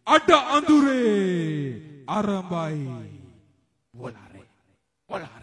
අඩ අඳුරේ ආරම්භයි වලාරේ වලාරේ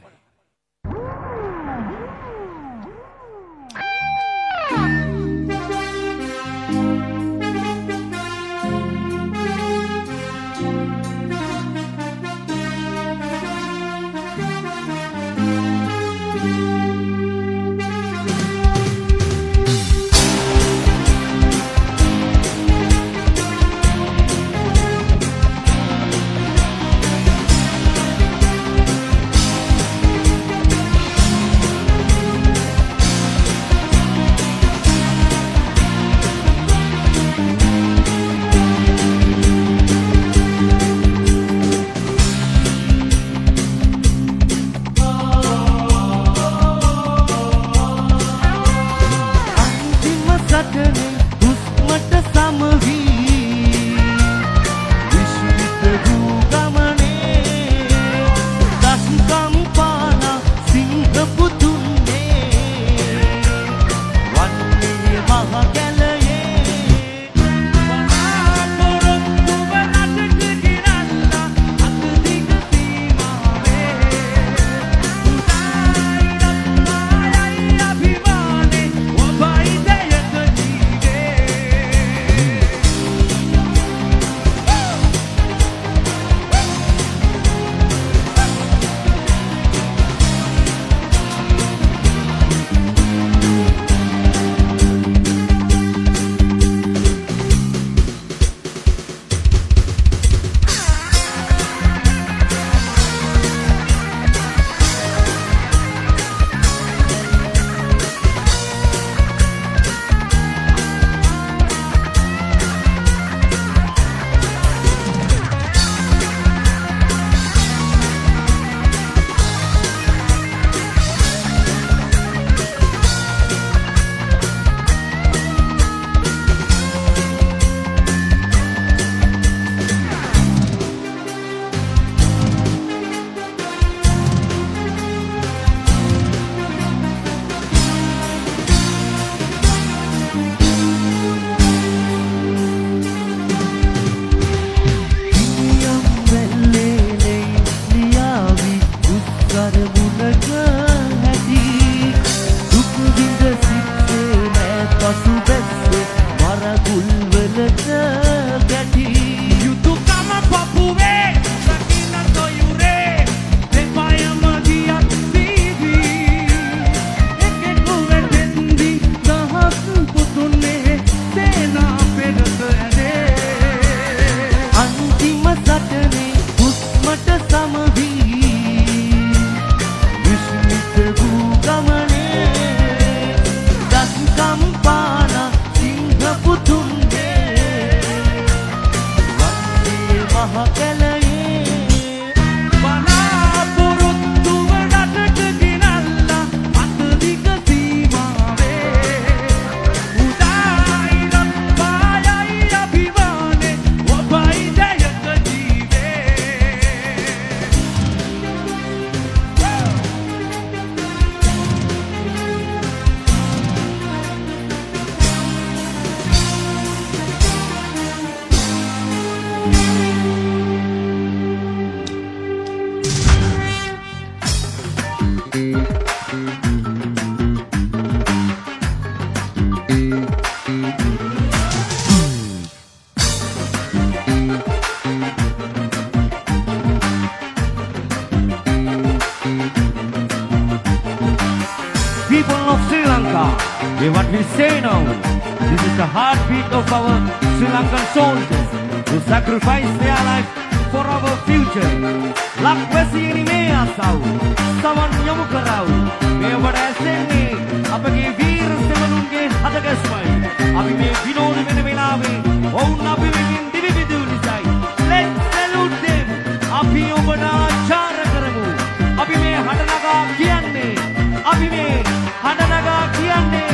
What we say now, this is the heartbeat of our Sri Lankan soldiers who sacrifice their life for our future. Lakbasi ini me asau, sawan yamu karau. Me wada senne, apage veer sevanunge hadagasmai. Abi me vinod mene velave, oun abi me divi vidu nisai. Let's salute them. Abi obana chara karamu. Abi me hadanaga kiyanne. Abi me hadanaga kiyanne.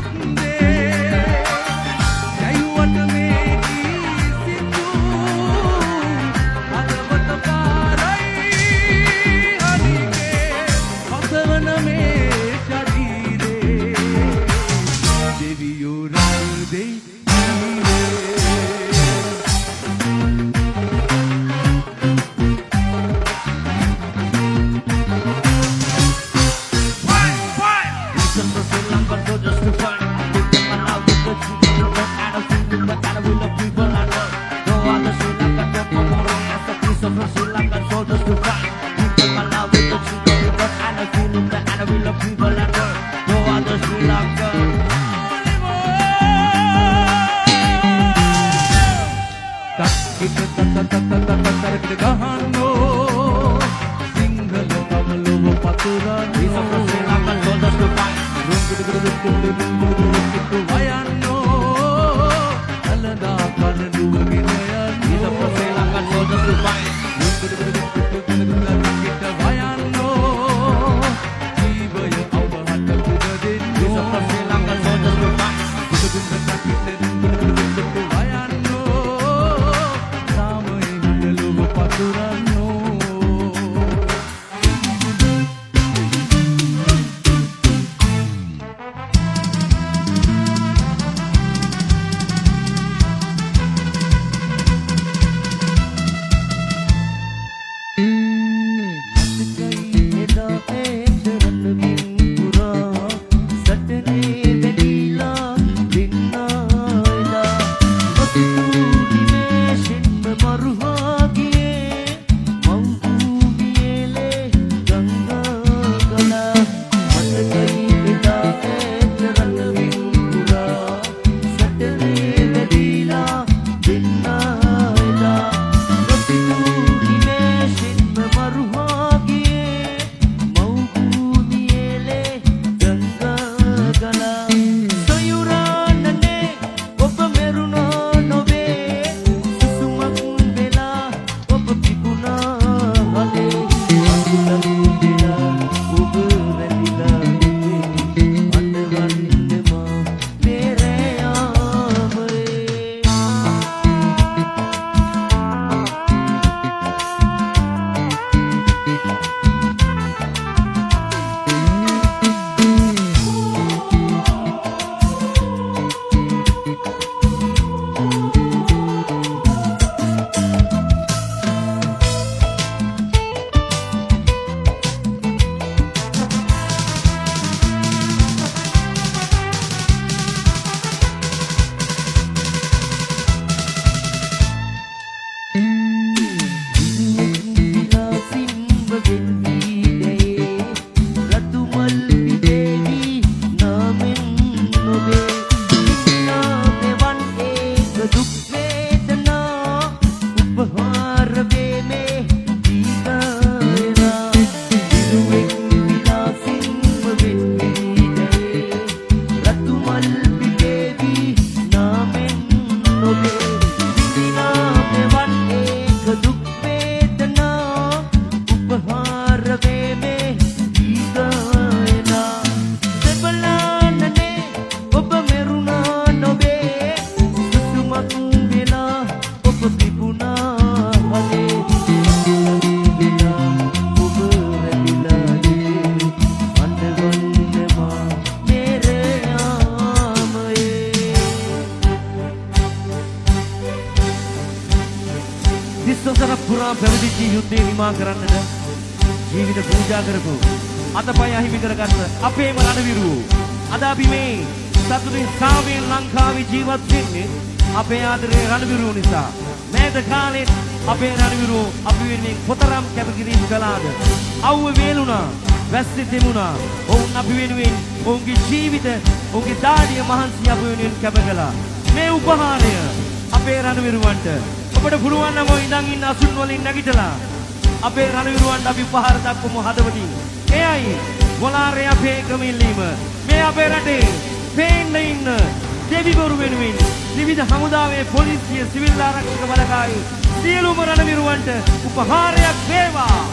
Jai තරකට ගහන්නෝ Sinhala තමලුව පතුරන්නෝ These are from Sri Lankan soldiers to fight වයන්නෝ අලදා කරනුව ගෙන යන්නෝ These are from Sri Lankan soldiers to fight වයන්නෝ ජීවය අවහට පුද දෙන්නෝ These are from Sri Lankan soldiers to fight කරන්නට ජීවිත පූජා කරපු අතපය අහිමි කරගත්ත අපේම රණවිරුවෝ අද අපි මේ සතුටින් සාමයෙන් ලංකාවේ ජීවත් වෙන්නේ අපේ ආදරේ රණවිරුවෝ නිසා මේද කාලේ අපේ රණවිරුවෝ අපි වෙනුවෙන් කොතරම් කැපකිරීම කළාද අවුව වේලුණා වැස්සේ දෙමුණා ඔවුන් අපි වෙනුවෙන් ඔවුන්ගේ ජීවිත ඔවුන්ගේ දාඩිය මහන්සිය අපි වෙනුවෙන් කැප කළා මේ උපහාරය අපේ රණවිරුවන්ට ඔබට පුළුවන් නම් ඔය ඉඳන් ඉන්න අසුන් වලින් නැගිටලා අපේ රණවිරුවන්ට අපි උපහාර දක්වමු හදවතින්. එයයි මොලාරේ අපේ ක්‍රමීලීම. මේ අපේ රටේ පේන්න ඉන්න දෙවිවරු වෙනුවෙන් විවිධ හමුදාවේ පොලිසිය සිවිල් ආරක්ෂක බලකායේ සියලුම රණවිරුවන්ට උපහාරයක් වේවා.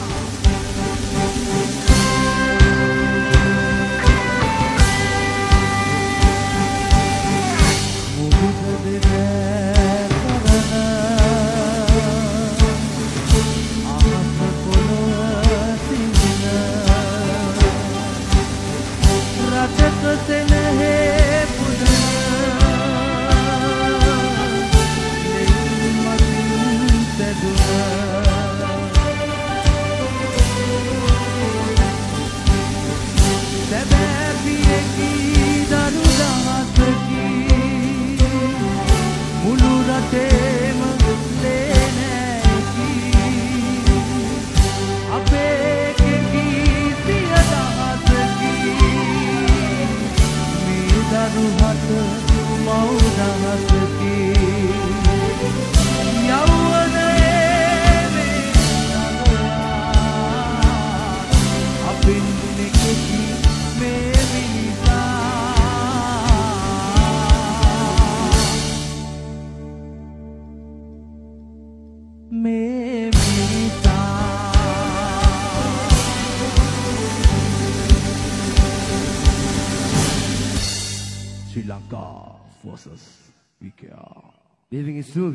Lanka forces. We care. Living is true.